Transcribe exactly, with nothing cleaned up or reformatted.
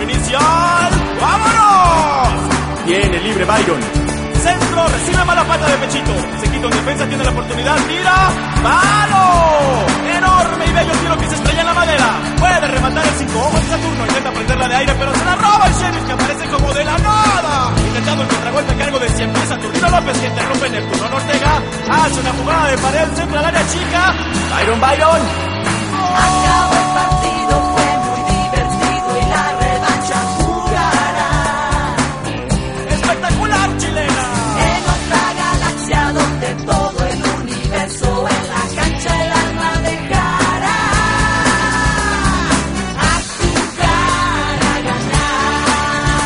inicial. ¡Vámonos! Tiene libre Byron. Centro, recibe mala pata de pechito. Se quita en defensa, tiene la oportunidad. ¡Mira! ¡Palo! Enorme y bello tiro que se estrella en la madera. Puede rematar el cinco ojos de Saturno. Intenta prenderla de aire, pero se la roba el Sheriff, que aparece como de la nada. Intentando el contragolpe a cargo de cien pies Saturnino López, que interrumpe Neptuno Ortega. Hace una jugada de pared, centro al área chica. Byron, Byron. Acabó.